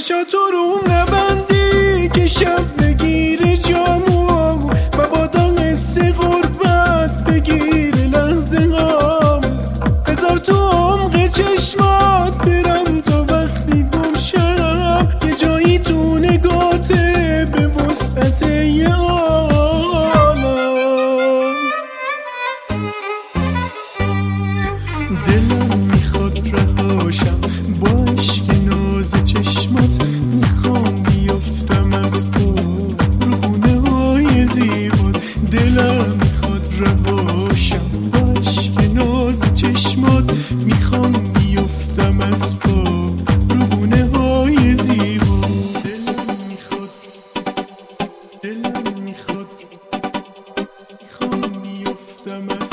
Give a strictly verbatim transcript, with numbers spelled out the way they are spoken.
چشاتو رو نبندی که شب بگیره جامو مبادا قصه غربت بگیره لحظه هام بذار تو عمق چشمات برم تا وقتی گم شم یه جایی تو نگاته به وسعت یه عالم. دلم میخواد رهاشم با عشق ناز چشمات میخوام بیفتم از پا رو گونه های زیبات. دلم میخواد رهاشم با عشق ناز چشمات میخوام بیفتم از پا رو گونه های زیبات. دلم میخواد دلم میخواد میخوام بیفتم از